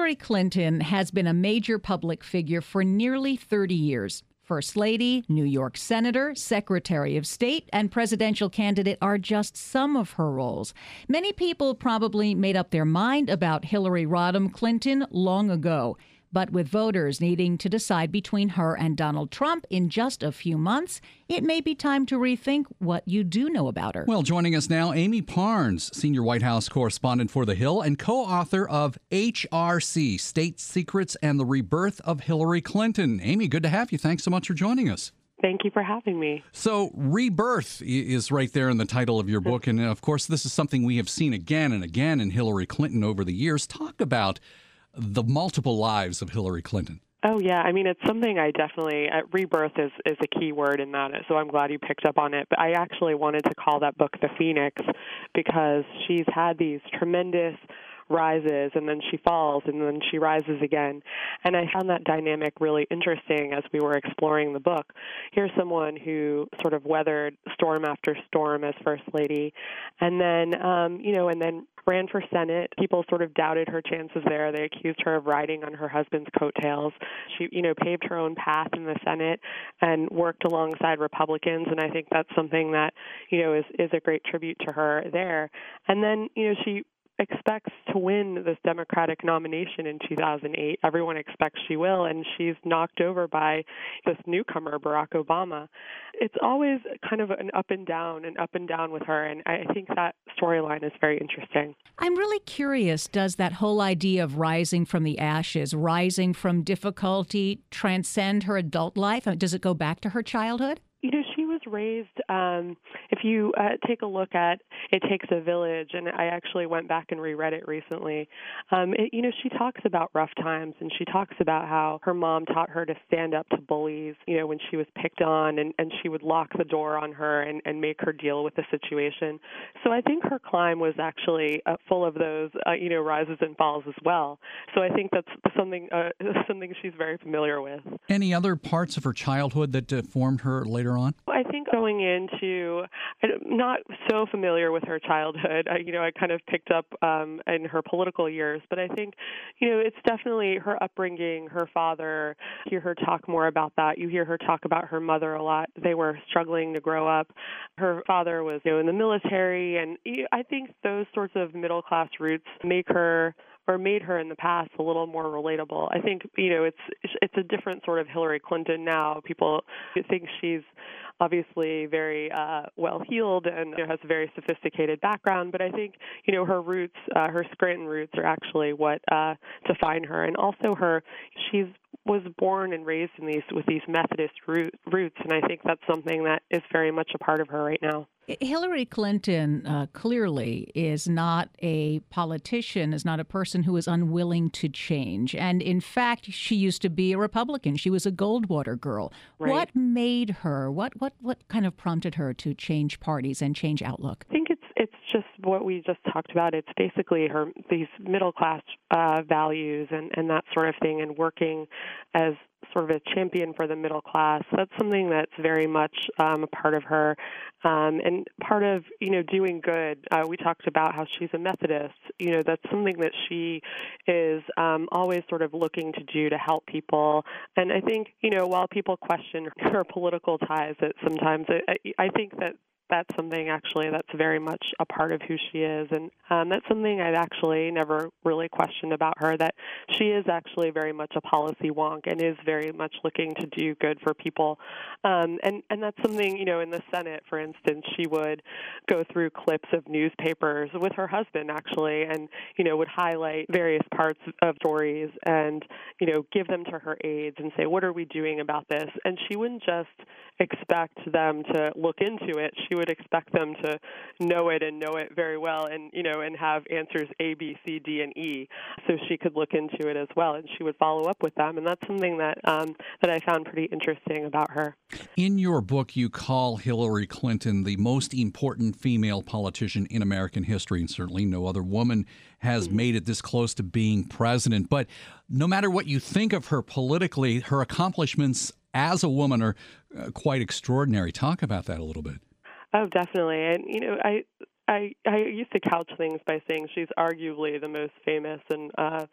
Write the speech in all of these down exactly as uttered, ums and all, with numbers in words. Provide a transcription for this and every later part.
Hillary Clinton has been a major public figure for nearly thirty years. First Lady, New York Senator, Secretary of State, and presidential candidate are just some of her roles. Many people probably made up their mind about Hillary Rodham Clinton long ago. But with voters needing to decide between her and Donald Trump in just a few months, it may be time to rethink what you do know about her. Well, joining us now, Amy Parnes, senior White House correspondent for The Hill and co-author of H R C, State Secrets and the Rebirth of Hillary Clinton. Amy, good to have you. Thanks so much for joining us. Thank you for having me. So, Rebirth is right there in the title of your book. And, of course, this is something we have seen again and again in Hillary Clinton over the years. Talk about the multiple lives of Hillary Clinton. Oh, yeah. I mean, it's something I definitely, uh, rebirth is, is a key word in that, so I'm glad you picked up on it. But I actually wanted to call that book The Phoenix because she's had these tremendous rises, and then she falls, and then she rises again. And I found that dynamic really interesting as we were exploring the book. Here's someone who sort of weathered storm after storm as First Lady, and then, um, you know, and then ran for Senate. People sort of doubted her chances there. They accused her of riding on her husband's coattails. She, you know, paved her own path in the Senate and worked alongside Republicans, and I think that's something that, you know, is, is a great tribute to her there. And then, you know, she expects to win this Democratic nomination in two thousand eight. Everyone expects she will, and she's knocked over by this newcomer, Barack Obama. It's always kind of an up and down, and up and down with her, and I think that storyline is very interesting. I'm really curious, does that whole idea of rising from the ashes, rising from difficulty, transcend her adult life? Does it go back to her childhood? You know, she was raised, um, if you uh, take a look at It Takes a Village, and I actually went back and reread it recently, um, it, you know, she talks about rough times, and she talks about how her mom taught her to stand up to bullies, you know, when she was picked on, and, and she would lock the door on her and, and make her deal with the situation. So I think her climb was actually uh, full of those, uh, you know, rises and falls as well. So I think that's something, uh, something she's very familiar with. Any other parts of her childhood that uh, formed her later on? I think going into, I'm not so familiar with her childhood. I, you know, I kind of picked up um, in her political years, but I think, you know, it's definitely her upbringing, her father. You hear her talk more about that. You hear her talk about her mother a lot. They were struggling to grow up. Her father was, you know, in the military, and I think those sorts of middle-class roots make her or made her in the past a little more relatable. I think, you know, it's it's a different sort of Hillary Clinton now. People think she's obviously very uh, well-heeled and, you know, has a very sophisticated background, but I think, you know, her roots, uh, her Scranton roots are actually what uh, define her. And also her, she's was born and raised in these with these Methodist root, roots, and I think that's something that is very much a part of her right now. Hillary Clinton uh, clearly is not a politician, is not a person who is unwilling to change. And in fact, she used to be a Republican. She was a Goldwater girl. Right. What made her, what, what, what kind of prompted her to change parties and change outlook? I think it's it's just what we just talked about. It's basically her these middle class uh, values and, and that sort of thing, and working as sort of a champion for the middle class. That's something that's very much um, a part of her, um, and part of, you know, doing good. Uh, we talked about how she's a Methodist. You know, that's something that she is um, always sort of looking to do to help people. And I think, you know, while people question her political ties, that sometimes I, I think that that's something actually that's very much a part of who she is. And um, that's something I've actually never really questioned about her, that she is actually very much a policy wonk and is very much looking to do good for people. Um, and, and that's something, you know, in the Senate, for instance, she would go through clips of newspapers with her husband, actually, and, you know, would highlight various parts of stories and, you know, give them to her aides and say, what are we doing about this? And she wouldn't just expect them to look into it. She would expect them to know it and know it very well, and, you know, and have answers A, B, C, D, and E, so she could look into it as well, and she would follow up with them. And that's something that um, that I found pretty interesting about her. In your book, you call Hillary Clinton the most important female politician in American history, and certainly no other woman has made it this close to being president. But no matter what you think of her politically, her accomplishments as a woman are uh, quite extraordinary. Talk about that a little bit. Oh, definitely. And, you know, I, I I used to couch things by saying she's arguably the most famous and uh,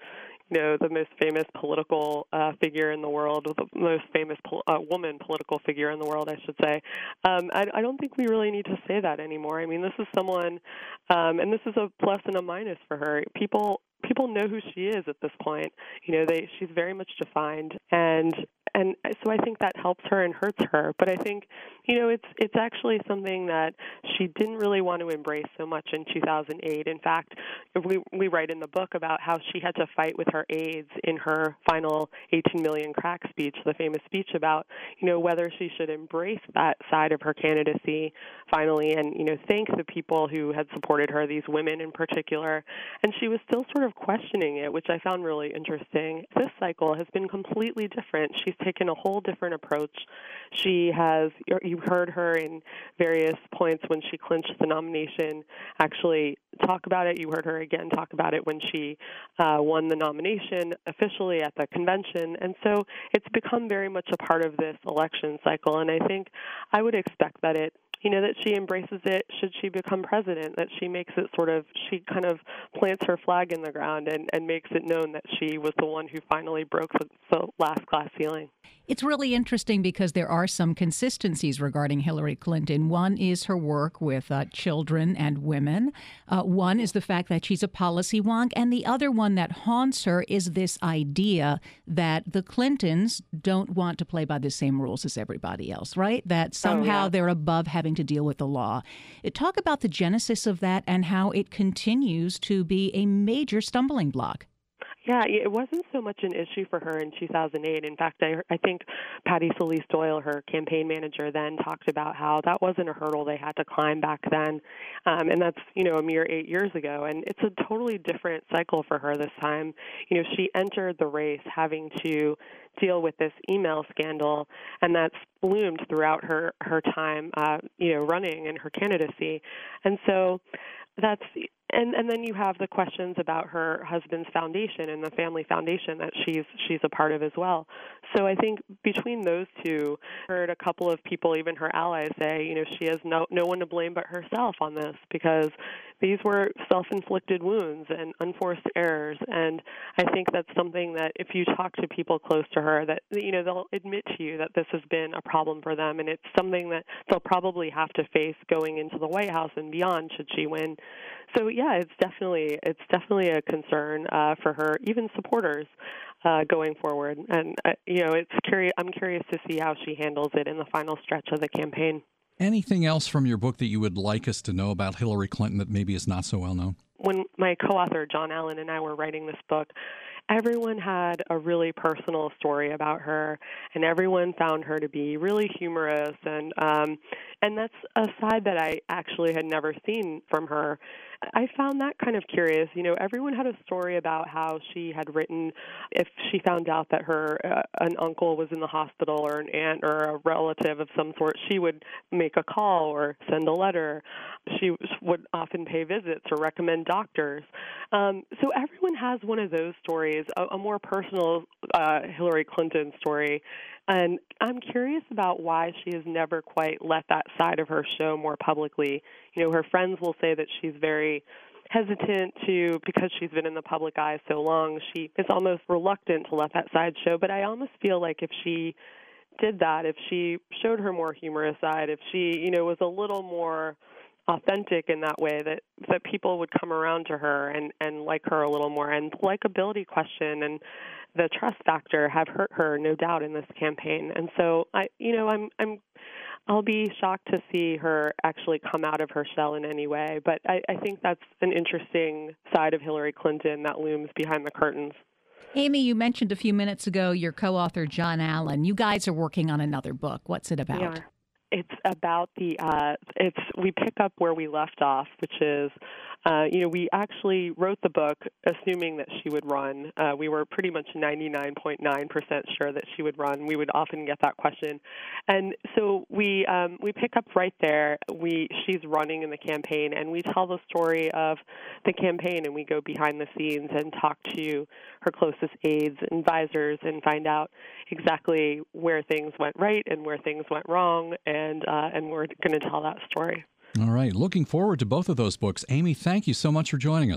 you know, the most famous political uh, figure in the world, the most famous pol- uh, woman political figure in the world, I should say. Um, I, I don't think we really need to say that anymore. I mean, this is someone, um, and this is a plus and a minus for her. People people know who she is at this point. You know, they she's very much defined, and and so I think that helps her and hurts her. But I think, you know, it's it's actually something that she didn't really want to embrace so much in two thousand eight. In fact, we we write in the book about how she had to fight with her aides in her final eighteen million crack speech, the famous speech about, you know, whether she should embrace that side of her candidacy finally and, you know, thank the people who had supported her, these women in particular. And she was still sort of questioning it, which I found really interesting. This cycle has been completely different. She's taken a whole different approach. She has, you heard her in various points when she clinched the nomination actually talk about it. You heard her again talk about it when she uh, won the nomination officially at the convention. And so it's become very much a part of this election cycle. And I think I would expect that it you know, that she embraces it should she become president, that she makes it sort of, she kind of plants her flag in the ground and, and makes it known that she was the one who finally broke the, the last glass ceiling. It's really interesting because there are some consistencies regarding Hillary Clinton. One is her work with uh, children and women. Uh, one is the fact that she's a policy wonk. And the other one that haunts her is this idea that the Clintons don't want to play by the same rules as everybody else, right? That somehow oh, yeah. they're above having to deal with the law. Talk about the genesis of that and how it continues to be a major stumbling block. Yeah, it wasn't so much an issue for her in two thousand eight. In fact, I, I think Patty Solis Doyle, her campaign manager, then talked about how that wasn't a hurdle they had to climb back then. Um, and that's, you know, a mere eight years ago. And it's a totally different cycle for her this time. You know, she entered the race having to deal with this email scandal, and that's loomed throughout her, her time, uh, you know, running and her candidacy. And so that's and and then you have the questions about her husband's foundation and the family foundation that she's she's a part of as well. So I think between those two, I heard a couple of people, even her allies, say, you know, she has no no one to blame but herself on this because these were self-inflicted wounds and unforced errors. And I think that's something that if you talk to people close to her, that, you know, they'll admit to you that this has been a problem for them, and it's something that they'll probably have to face going into the White House and beyond should she win. So yeah, it's definitely it's definitely a concern uh, for her, even supporters uh, going forward. And uh, you know, it's curious. I'm curious to see how she handles it in the final stretch of the campaign. Anything else from your book that you would like us to know about Hillary Clinton that maybe is not so well known? When my co-author, John Allen, and I were writing this book, everyone had a really personal story about her, and everyone found her to be really humorous, and um, and that's a side that I actually had never seen from her. I found that kind of curious. You know, everyone had a story about how she had written, if she found out that her uh, an uncle was in the hospital or an aunt or a relative of some sort, she would make a call or send a letter. She would often pay visits or recommend doctors. Um, so everyone has one of those stories, a, a more personal uh, Hillary Clinton story. And I'm curious about why she has never quite let that side of her show more publicly. You know, her friends will say that she's very hesitant to, because she's been in the public eye so long, she is almost reluctant to let that side show. But I almost feel like if she did that, if she showed her more humorous side, if she, you know, was a little more authentic in that way, that that people would come around to her and, and like her a little more. And the likability question and the trust factor have hurt her, no doubt, in this campaign. And so I, you know, I'm, I'm, I'll be shocked to see her actually come out of her shell in any way. But I, I think that's an interesting side of Hillary Clinton that looms behind the curtains. Amy, you mentioned a few minutes ago your co-author, John Allen. You guys are working on another book. What's it about? We are. It's about the, uh, it's, we pick up where we left off, which is, uh, you know, we actually wrote the book assuming that she would run. Uh, we were pretty much ninety-nine point nine percent sure that she would run. We would often get that question. And so we, um, we pick up right there. We, she's running in the campaign, and we tell the story of the campaign, and we go behind the scenes and talk to her closest aides and advisors and find out exactly where things went right and where things went wrong. And And, uh, and we're going to tell that story. All right. Looking forward to both of those books. Amy, thank you so much for joining us.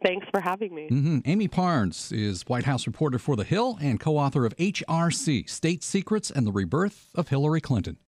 Thanks for having me. Mm-hmm. Amy Parnes is White House reporter for The Hill and co-author of H R C, State Secrets and the Rebirth of Hillary Clinton.